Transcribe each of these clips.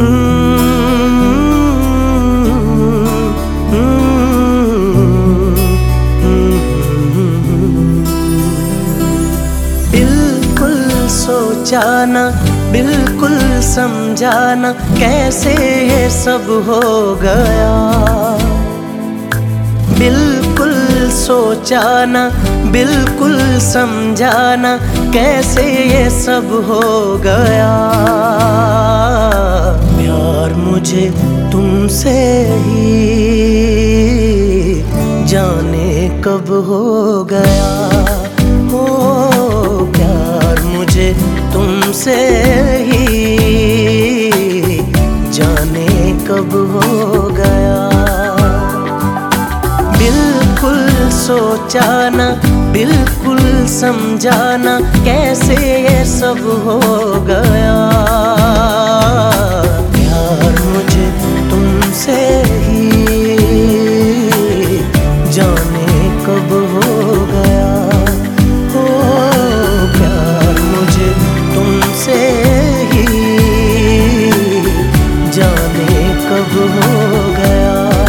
बिल्कुल सोचाना, बिल्कुल समझाना, कैसे ये सब हो गया। बिल्कुल सोचाना, बिल्कुल समझाना, कैसे ये सब हो गया। प्यार मुझे तुमसे ही जाने कब हो गया। ओ प्यार मुझे तुमसे ही जाने कब हो गया। बिल्कुल सोचाना, बिल्कुल समझाना, कैसे ये सब हो गया। प्यार मुझे तुमसे ही जाने कब हो गया। ओ प्यार मुझे तुमसे ही जाने कब हो गया।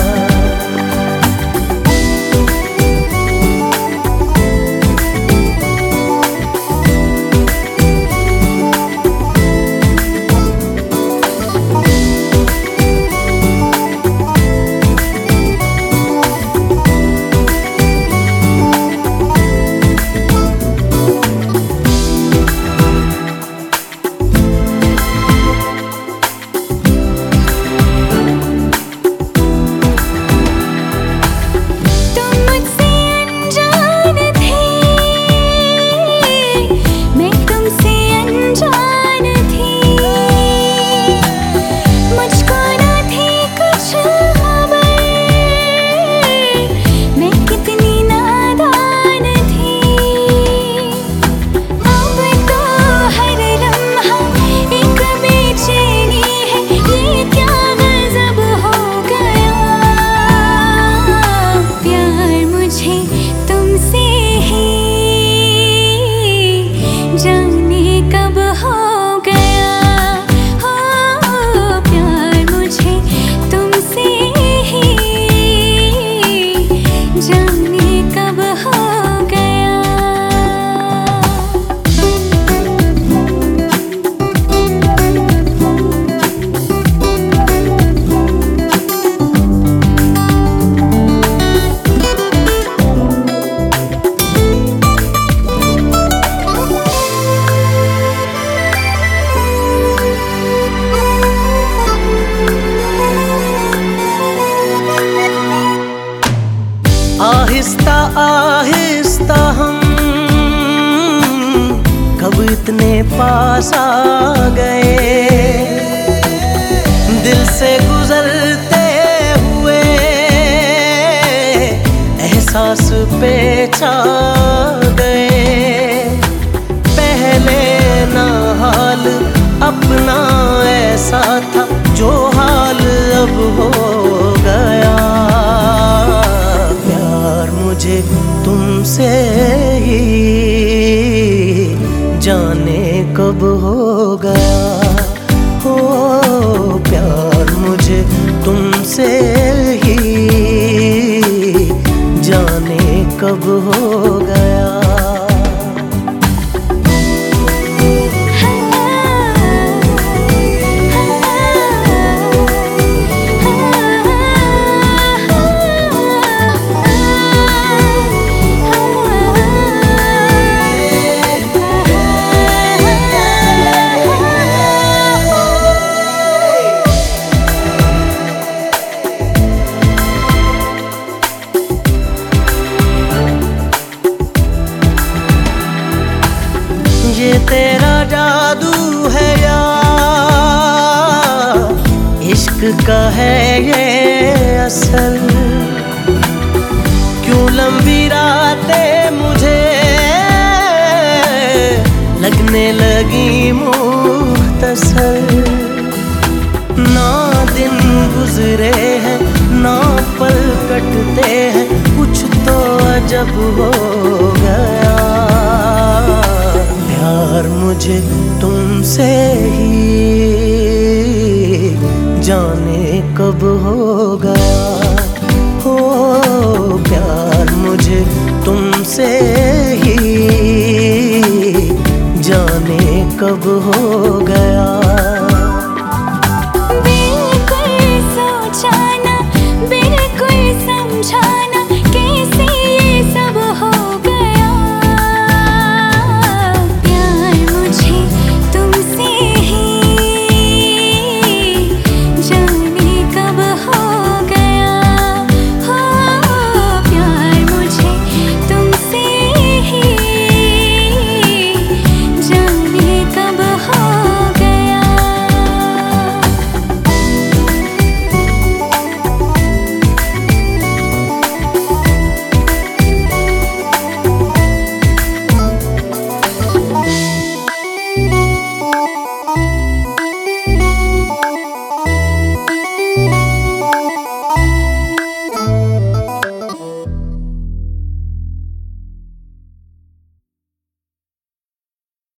आहिस्ता आहिस्ता हम कब इतने पास आ गए। दिल से गुजरते हुए एहसास पे छा गए। पहले ना हाल अपना ऐसा था, जो हाल अब हो गया। मुझे तुमसे ही जाने कब हो गया। हो प्यार मुझे तुमसे ही जाने कब हो गया। ये तेरा जादू है या इश्क का है ये असल। क्यों लंबी रातें मुझे लगने लगी मुख्तसर। ना दिन गुजरे हैं ना पल कटते हैं, कुछ तो अजब हो गया। प्यार मुझे तुमसे ही जाने कब होगा। हो प्यार मुझे तुमसे ही जाने कब होगा।